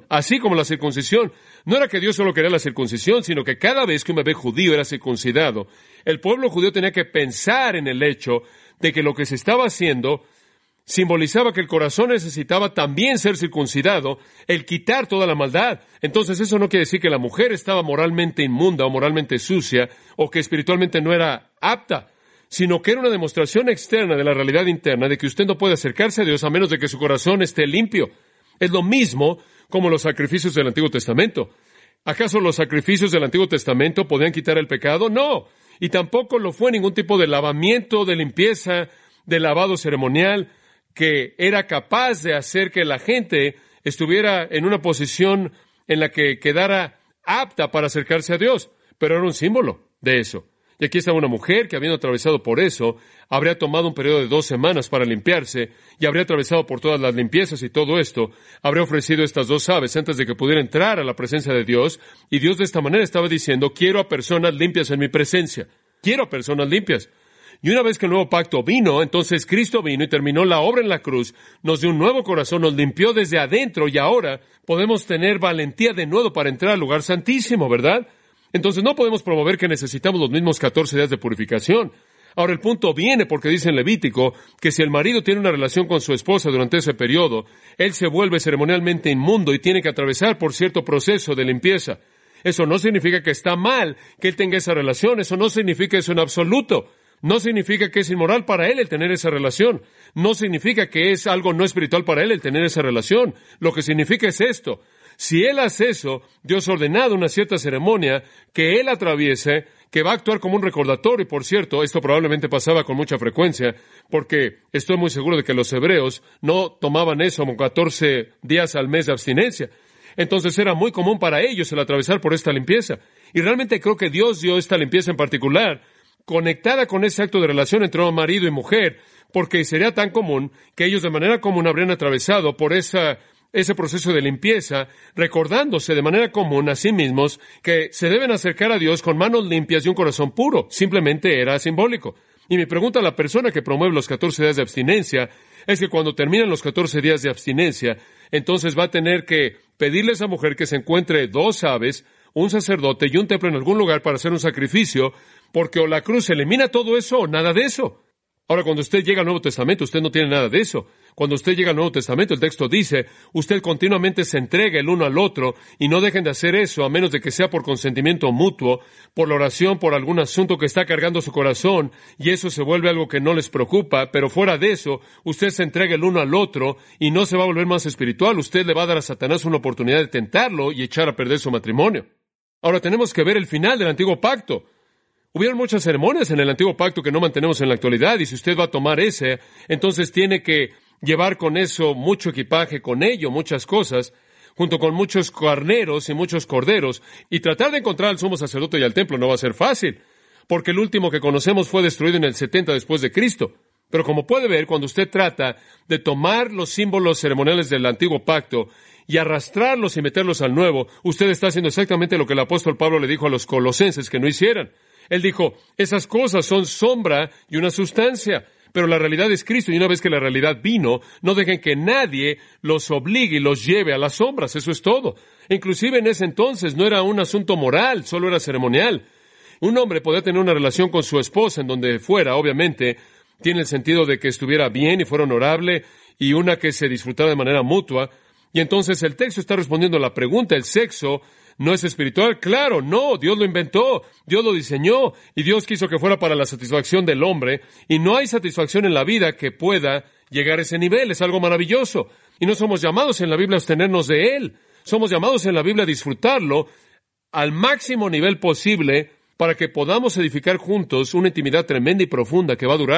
No era que Dios solo quería la circuncisión, sino que cada vez que un bebé judío era circuncidado, el pueblo judío tenía que pensar en el hecho de que lo que se estaba haciendo simbolizaba que el corazón necesitaba también ser circuncidado, el quitar toda la maldad. Entonces eso no quiere decir que la mujer estaba moralmente inmunda o moralmente sucia o que espiritualmente no era apta, sino que era una demostración externa de la realidad interna de que usted no puede acercarse a Dios a menos de que su corazón esté limpio. Es lo mismo como los sacrificios del Antiguo Testamento. ¿Acaso los sacrificios del Antiguo Testamento podían quitar el pecado? No. Y tampoco lo fue ningún tipo de lavamiento, de limpieza, de lavado ceremonial que era capaz de hacer que la gente estuviera en una posición en la que quedara apta para acercarse a Dios. Pero era un símbolo de eso. Y aquí está una mujer que, habiendo atravesado por eso, habría tomado un periodo de 2 semanas para limpiarse, y habría atravesado por todas las limpiezas y todo esto, habría ofrecido estas 2 aves antes de que pudiera entrar a la presencia de Dios, y Dios de esta manera estaba diciendo: quiero a personas limpias en mi presencia, quiero a personas limpias. Y una vez que el nuevo pacto vino, entonces Cristo vino y terminó la obra en la cruz, nos dio un nuevo corazón, nos limpió desde adentro, y ahora podemos tener valentía de nuevo para entrar al lugar santísimo, ¿verdad? Entonces no podemos promover que necesitamos los mismos 14 días de purificación. Ahora el punto viene porque dice en Levítico que si el marido tiene una relación con su esposa durante ese periodo, él se vuelve ceremonialmente inmundo y tiene que atravesar por cierto proceso de limpieza. Eso no significa que está mal que él tenga esa relación, eso no significa eso en absoluto. No significa que es inmoral para él el tener esa relación. No significa que es algo no espiritual para él el tener esa relación. Lo que significa es esto: si él hace eso, Dios ha ordenado una cierta ceremonia que él atraviese, que va a actuar como un recordatorio. Y por cierto, esto probablemente pasaba con mucha frecuencia, porque estoy muy seguro de que los hebreos no tomaban eso como 14 días al mes de abstinencia. Entonces era muy común para ellos el atravesar por esta limpieza. Y realmente creo que Dios dio esta limpieza en particular conectada con ese acto de relación entre un marido y mujer, porque sería tan común que ellos de manera común habrían atravesado por ese proceso de limpieza, recordándose de manera común a sí mismos que se deben acercar a Dios con manos limpias y un corazón puro. Simplemente era simbólico. Y mi pregunta a la persona que promueve los 14 días de abstinencia es que cuando terminan los 14 días de abstinencia, entonces va a tener que pedirle a esa mujer que se encuentre 2 aves, un sacerdote y un templo en algún lugar para hacer un sacrificio, porque o la cruz elimina todo eso o nada de eso. Ahora, cuando usted llega al Nuevo Testamento, usted no tiene nada de eso. Cuando usted llega al Nuevo Testamento, el texto dice: usted continuamente se entrega el uno al otro, y no dejen de hacer eso a menos de que sea por consentimiento mutuo, por la oración, por algún asunto que está cargando su corazón, y eso se vuelve algo que no les preocupa. Pero fuera de eso, usted se entrega el uno al otro y no se va a volver más espiritual. Usted le va a dar a Satanás una oportunidad de tentarlo y echar a perder su matrimonio. Ahora tenemos que ver el final del Antiguo Pacto. Hubieron muchas ceremonias en el Antiguo Pacto que no mantenemos en la actualidad, y si usted va a tomar ese, entonces tiene que llevar con eso mucho equipaje, con ello muchas cosas, junto con muchos carneros y muchos corderos, y tratar de encontrar al sumo sacerdote y al templo no va a ser fácil, porque el último que conocemos fue destruido en el 70 después de Cristo. Pero como puede ver, cuando usted trata de tomar los símbolos ceremoniales del Antiguo Pacto y arrastrarlos y meterlos al Nuevo, usted está haciendo exactamente lo que el apóstol Pablo le dijo a los colosenses que no hicieran. Él dijo: esas cosas son sombra y una sustancia, pero la realidad es Cristo, y una vez que la realidad vino, no dejen que nadie los obligue y los lleve a las sombras. Eso es todo. Inclusive en ese entonces no era un asunto moral, solo era ceremonial. Un hombre podía tener una relación con su esposa en donde fuera, obviamente, tiene el sentido de que estuviera bien y fuera honorable, y una que se disfrutara de manera mutua. Y entonces el texto está respondiendo a la pregunta: ¿el sexo no es espiritual? Claro, no, Dios lo inventó, Dios lo diseñó, y Dios quiso que fuera para la satisfacción del hombre, y no hay satisfacción en la vida que pueda llegar a ese nivel. Es algo maravilloso, y no somos llamados en la Biblia a abstenernos de él, somos llamados en la Biblia a disfrutarlo al máximo nivel posible para que podamos edificar juntos una intimidad tremenda y profunda que va a durar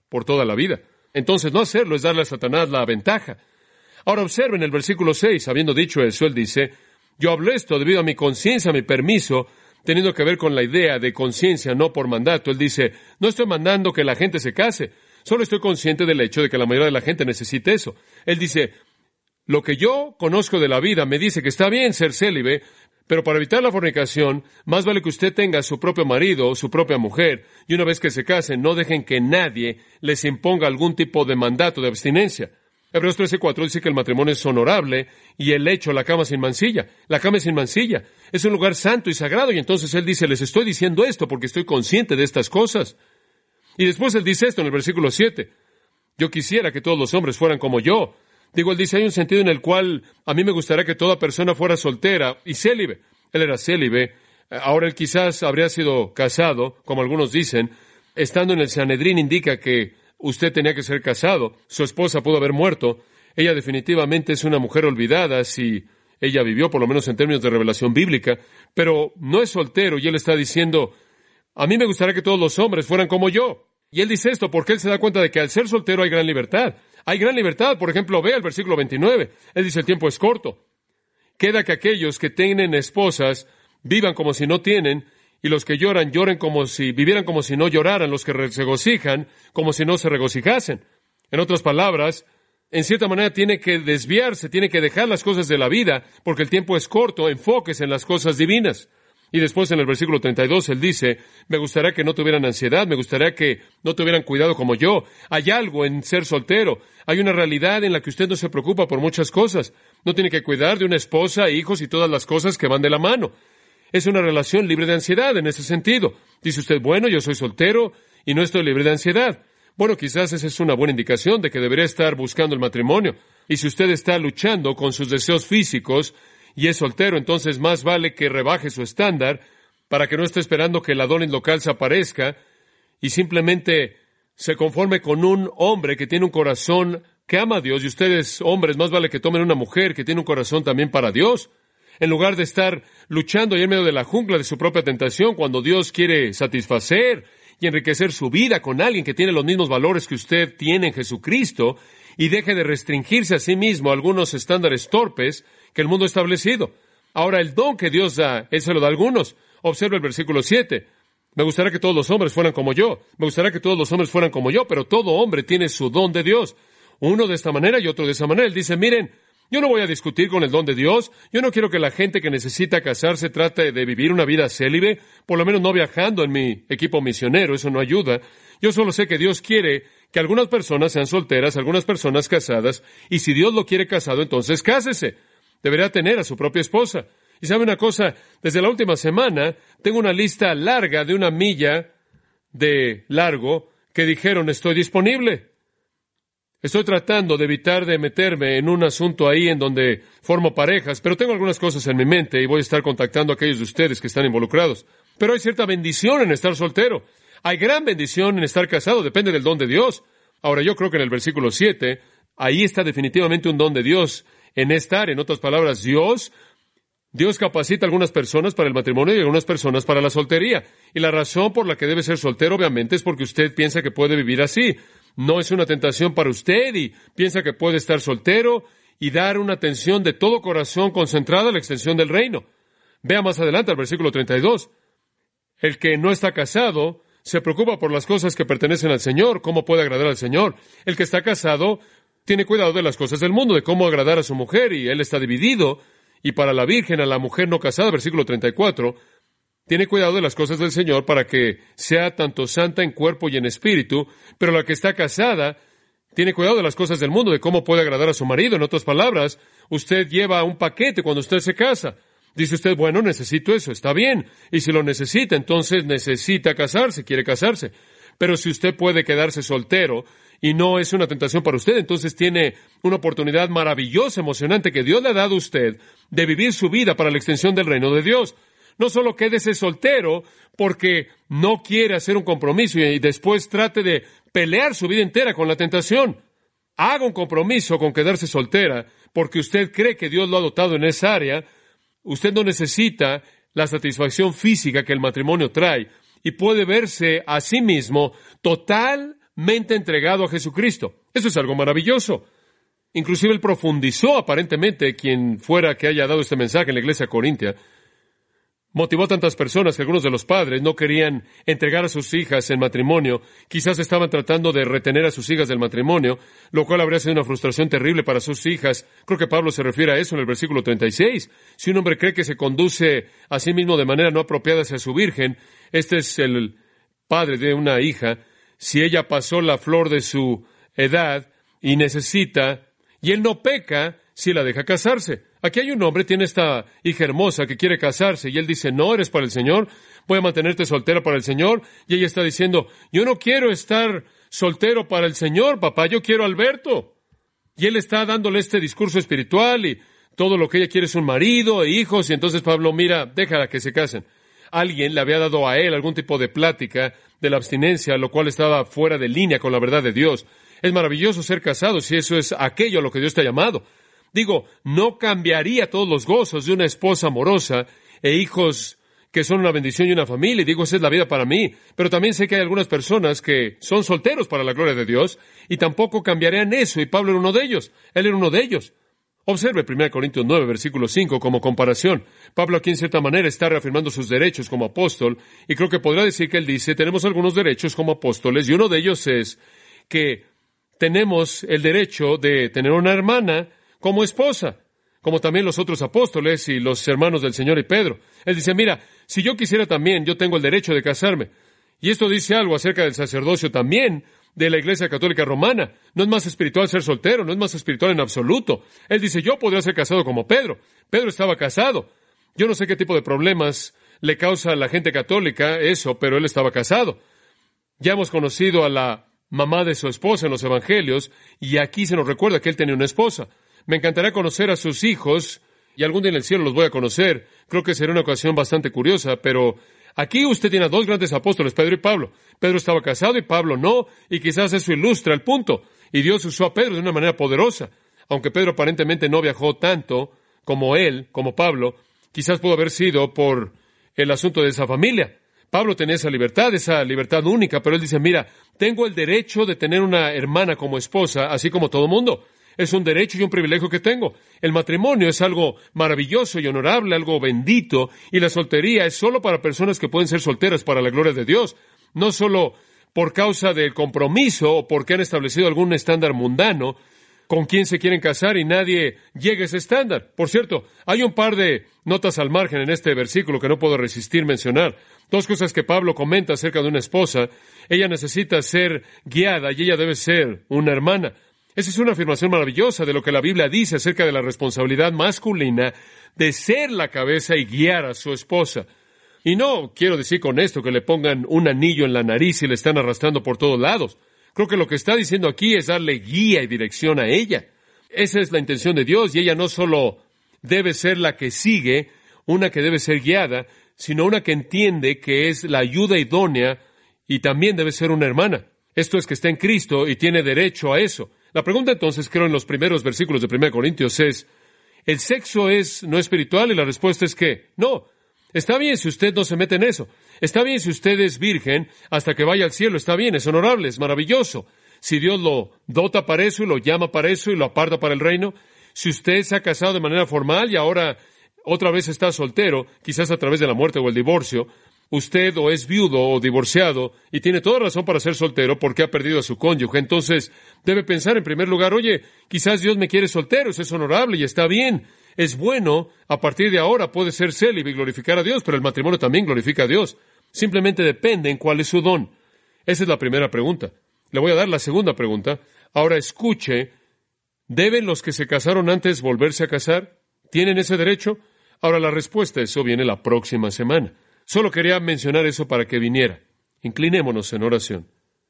por toda la vida. Entonces, no hacerlo es darle a Satanás la ventaja. Ahora observen el versículo 6, habiendo dicho eso, él dice, yo hablo esto debido a mi conciencia, a mi permiso, teniendo que ver con la idea de conciencia, no por mandato. Él dice, no estoy mandando que la gente se case, solo estoy consciente del hecho de que la mayoría de la gente necesita eso. Él dice, lo que yo conozco de la vida me dice que está bien ser célibe, pero para evitar la fornicación, más vale que usted tenga su propio marido o su propia mujer, y una vez que se casen, no dejen que nadie les imponga algún tipo de mandato de abstinencia. Hebreos 13:4 dice que el matrimonio es honorable y el lecho, la cama sin mancilla. La cama es sin mancilla. Es un lugar santo y sagrado, y entonces él dice, les estoy diciendo esto porque estoy consciente de estas cosas. Y después él dice esto en el versículo 7. Yo quisiera que todos los hombres fueran como yo. Digo, él dice, hay un sentido en el cual a mí me gustaría que toda persona fuera soltera y célibe. Él era célibe. Ahora él quizás habría sido casado, como algunos dicen. Estando en el Sanedrín indica que usted tenía que ser casado. Su esposa pudo haber muerto. Ella definitivamente es una mujer olvidada si ella vivió, por lo menos en términos de revelación bíblica. Pero no es soltero y él está diciendo, a mí me gustaría que todos los hombres fueran como yo. Y él dice esto porque él se da cuenta de que al ser soltero hay gran libertad. Hay gran libertad. Por ejemplo, vea el versículo 29. Él dice, el tiempo es corto. Queda que aquellos que tienen esposas vivan como si no tienen, y los que lloran, lloren como si vivieran como si no lloraran, los que se regocijan como si no se regocijasen. En otras palabras, en cierta manera tiene que desviarse, tiene que dejar las cosas de la vida, porque el tiempo es corto, enfóquese en las cosas divinas. Y después en el versículo 32 él dice, me gustaría que no tuvieran ansiedad, me gustaría que no tuvieran cuidado como yo. Hay algo en ser soltero, hay una realidad en la que usted no se preocupa por muchas cosas. No tiene que cuidar de una esposa, hijos y todas las cosas que van de la mano. Es una relación libre de ansiedad en ese sentido. Dice usted, bueno, yo soy soltero y no estoy libre de ansiedad. Bueno, quizás esa es una buena indicación de que debería estar buscando el matrimonio. Y si usted está luchando con sus deseos físicos y es soltero, entonces más vale que rebaje su estándar para que no esté esperando que el Adonis local se aparezca y simplemente se conforme con un hombre que tiene un corazón que ama a Dios. Y ustedes, hombres, más vale que tomen una mujer que tiene un corazón también para Dios, en lugar de estar luchando ahí en medio de la jungla de su propia tentación cuando Dios quiere satisfacer y enriquecer su vida con alguien que tiene los mismos valores que usted tiene en Jesucristo, y deje de restringirse a sí mismo a algunos estándares torpes que el mundo ha establecido. Ahora, el don que Dios da, Él se lo da a algunos. Observa el versículo 7. Me gustaría que todos los hombres fueran como yo. Me gustaría que todos los hombres fueran como yo, pero todo hombre tiene su don de Dios. Uno de esta manera y otro de esa manera. Él dice, miren, yo no voy a discutir con el don de Dios. Yo no quiero que la gente que necesita casarse trate de vivir una vida célibe, por lo menos no viajando en mi equipo misionero. Eso no ayuda. Yo solo sé que Dios quiere que algunas personas sean solteras, algunas personas casadas, y si Dios lo quiere casado, entonces cásese. Debería tener a su propia esposa. Y sabe una cosa, desde la última semana tengo una lista larga de 1 milla de largo que dijeron estoy disponible. Estoy tratando de evitar de meterme en un asunto ahí en donde formo parejas, pero tengo algunas cosas en mi mente y voy a estar contactando a aquellos de ustedes que están involucrados. Pero hay cierta bendición en estar soltero. Hay gran bendición en estar casado, depende del don de Dios. Ahora, yo creo que en el versículo 7, ahí está definitivamente un don de Dios en esta área. En otras palabras, Dios capacita a algunas personas para el matrimonio y a algunas personas para la soltería. Y la razón por la que debe ser soltero, obviamente, es porque usted piensa que puede vivir así. No es una tentación para usted y piensa que puede estar soltero y dar una atención de todo corazón concentrada a la extensión del reino. Vea más adelante al versículo 32. El que no está casado se preocupa por las cosas que pertenecen al Señor, cómo puede agradar al Señor. El que está casado tiene cuidado de las cosas del mundo, de cómo agradar a su mujer, y él está dividido. Y para la virgen, a la mujer no casada, versículo 34, tiene cuidado de las cosas del Señor para que sea tanto santa en cuerpo y en espíritu, pero la que está casada tiene cuidado de las cosas del mundo, de cómo puede agradar a su marido. En otras palabras, usted lleva un paquete cuando usted se casa. Dice usted, bueno, necesito eso, está bien. Y si lo necesita, entonces necesita casarse, quiere casarse. Pero si usted puede quedarse soltero y no es una tentación para usted, entonces tiene una oportunidad maravillosa, emocionante que Dios le ha dado a usted de vivir su vida para la extensión del reino de Dios. No solo quédese soltero porque no quiere hacer un compromiso y después trate de pelear su vida entera con la tentación. Haga un compromiso con quedarse soltera porque usted cree que Dios lo ha dotado en esa área. Usted no necesita la satisfacción física que el matrimonio trae y puede verse a sí mismo totalmente entregado a Jesucristo. Eso es algo maravilloso. Inclusive él profundizó, aparentemente, quien fuera que haya dado este mensaje en la iglesia corintia, motivó a tantas personas que algunos de los padres no querían entregar a sus hijas en matrimonio. Quizás estaban tratando de retener a sus hijas del matrimonio, lo cual habría sido una frustración terrible para sus hijas. Creo que Pablo se refiere a eso en el versículo 36. Si un hombre cree que se conduce a sí mismo de manera no apropiada hacia su virgen, este es el padre de una hija. Si ella pasó la flor de su edad y necesita, y él no peca si la deja casarse. Aquí hay un hombre, tiene esta hija hermosa que quiere casarse, y él dice, no, eres para el Señor, voy a mantenerte soltera para el Señor, y ella está diciendo, yo no quiero estar soltero para el Señor, papá, yo quiero a Alberto. Y él está dándole este discurso espiritual, y todo lo que ella quiere es un marido e hijos, y entonces Pablo, mira, déjala que se casen. Alguien le había dado a él algún tipo de plática de la abstinencia, lo cual estaba fuera de línea con la verdad de Dios. Es maravilloso ser casado si eso es aquello a lo que Dios te ha llamado. Digo, no cambiaría todos los gozos de una esposa amorosa e hijos que son una bendición y una familia. Y digo, esa es la vida para mí. Pero también sé que hay algunas personas que son solteros para la gloria de Dios y tampoco cambiarían eso. Y Pablo era uno de ellos. Él era uno de ellos. Observe 1 Corintios 9, versículo 5, como comparación. Pablo aquí en cierta manera está reafirmando sus derechos como apóstol, y creo que podrá decir que él dice, tenemos algunos derechos como apóstoles, y uno de ellos es que tenemos el derecho de tener una hermana como esposa, como también los otros apóstoles y los hermanos del Señor y Pedro. Él dice, mira, si yo quisiera también, yo tengo el derecho de casarme. Y esto dice algo acerca del sacerdocio también de la Iglesia Católica Romana. No es más espiritual ser soltero, no es más espiritual en absoluto. Él dice, yo podría ser casado como Pedro. Pedro estaba casado. Yo no sé qué tipo de problemas le causa a la gente católica eso, pero él estaba casado. Ya hemos conocido a la mamá de su esposa en los evangelios, y aquí se nos recuerda que él tenía una esposa. Me encantaría conocer a sus hijos, y algún día en el cielo los voy a conocer. Creo que será una ocasión bastante curiosa, pero aquí usted tiene a dos grandes apóstoles, Pedro y Pablo. Pedro estaba casado y Pablo no, y quizás eso ilustra el punto. Y Dios usó a Pedro de una manera poderosa. Aunque Pedro aparentemente no viajó tanto como él, como Pablo, quizás pudo haber sido por el asunto de esa familia. Pablo tenía esa libertad única, pero él dice, mira, tengo el derecho de tener una hermana como esposa, así como todo mundo. Es un derecho y un privilegio que tengo. El matrimonio es algo maravilloso y honorable, algo bendito, y la soltería es solo para personas que pueden ser solteras para la gloria de Dios, no solo por causa del compromiso o porque han establecido algún estándar mundano con quien se quieren casar y nadie llega a ese estándar. Por cierto, hay un par de notas al margen en este versículo que no puedo resistir mencionar. Dos cosas que Pablo comenta acerca de una esposa. Ella necesita ser guiada y ella debe ser una hermana. Esa es una afirmación maravillosa de lo que la Biblia dice acerca de la responsabilidad masculina de ser la cabeza y guiar a su esposa. Y no quiero decir con esto que le pongan un anillo en la nariz y le están arrastrando por todos lados. Creo que lo que está diciendo aquí es darle guía y dirección a ella. Esa es la intención de Dios, y ella no solo debe ser la que sigue, una que debe ser guiada, sino una que entiende que es la ayuda idónea y también debe ser una hermana. Esto es que está en Cristo y tiene derecho a eso. La pregunta entonces, creo en los primeros versículos de 1 Corintios es, ¿el sexo es no espiritual? Y la respuesta es que no. Está bien si usted no se mete en eso. Está bien si usted es virgen hasta que vaya al cielo. Está bien, es honorable, es maravilloso. Si Dios lo dota para eso y lo llama para eso y lo aparta para el reino. Si usted se ha casado de manera formal y ahora otra vez está soltero, quizás a través de la muerte o el divorcio, usted o es viudo o divorciado y tiene toda razón para ser soltero porque ha perdido a su cónyuge. Entonces debe pensar en primer lugar, oye, quizás Dios me quiere soltero, eso es honorable y está bien. Es bueno, a partir de ahora puede ser célibe y glorificar a Dios, pero el matrimonio también glorifica a Dios. Simplemente depende en cuál es su don. Esa es la primera pregunta. Le voy a dar la segunda pregunta. Ahora escuche, ¿deben los que se casaron antes volverse a casar? ¿Tienen ese derecho? Ahora la respuesta a eso viene la próxima semana. Solo quería mencionar eso para que viniera. Inclinémonos en oración.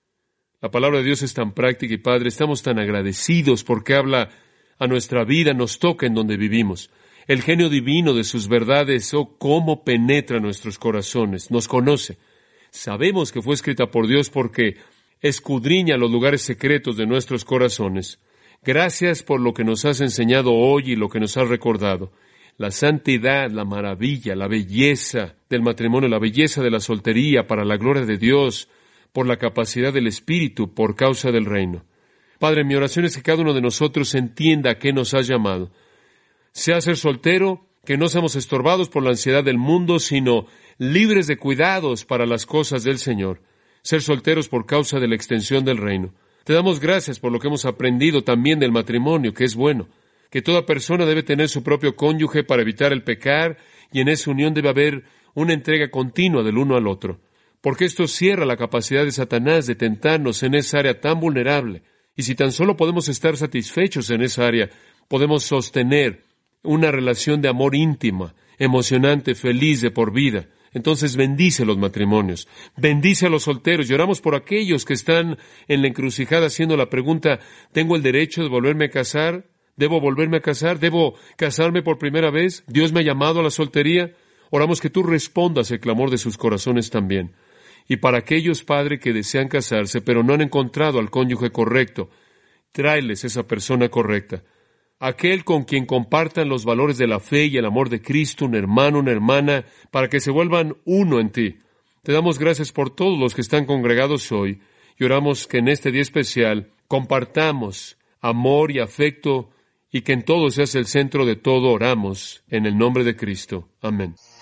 La palabra de Dios es tan práctica y Padre, estamos tan agradecidos porque habla a nuestra vida, nos toca en donde vivimos. El genio divino de sus verdades, oh, cómo penetra nuestros corazones, nos conoce. Sabemos que fue escrita por Dios porque escudriña los lugares secretos de nuestros corazones. Gracias por lo que nos has enseñado hoy y lo que nos has recordado. La santidad, la maravilla, la belleza del matrimonio, la belleza de la soltería para la gloria de Dios, por la capacidad del Espíritu por causa del reino. Padre, mi oración es que cada uno de nosotros entienda a qué nos has llamado. Sea ser soltero, que no seamos estorbados por la ansiedad del mundo, sino libres de cuidados para las cosas del Señor. Ser solteros por causa de la extensión del reino. Te damos gracias por lo que hemos aprendido también del matrimonio, que es bueno, que toda persona debe tener su propio cónyuge para evitar el pecar, y en esa unión debe haber una entrega continua del uno al otro, porque esto cierra la capacidad de Satanás de tentarnos en esa área tan vulnerable, y si tan solo podemos estar satisfechos en esa área, podemos sostener una relación de amor íntima, emocionante, feliz de por vida. Entonces bendice los matrimonios, bendice a los solteros, y oramos por aquellos que están en la encrucijada haciendo la pregunta, ¿tengo el derecho de volverme a casar? ¿Debo volverme a casar? ¿Debo casarme por primera vez? ¿Dios me ha llamado a la soltería? Oramos que tú respondas el clamor de sus corazones también. Y para aquellos, Padre, que desean casarse, pero no han encontrado al cónyuge correcto, tráeles esa persona correcta. Aquel con quien compartan los valores de la fe y el amor de Cristo, un hermano, una hermana, para que se vuelvan uno en ti. Te damos gracias por todos los que están congregados hoy, y oramos que en este día especial compartamos amor y afecto, y que en todo seas el centro de todo. Oramos en el nombre de Cristo. Amén.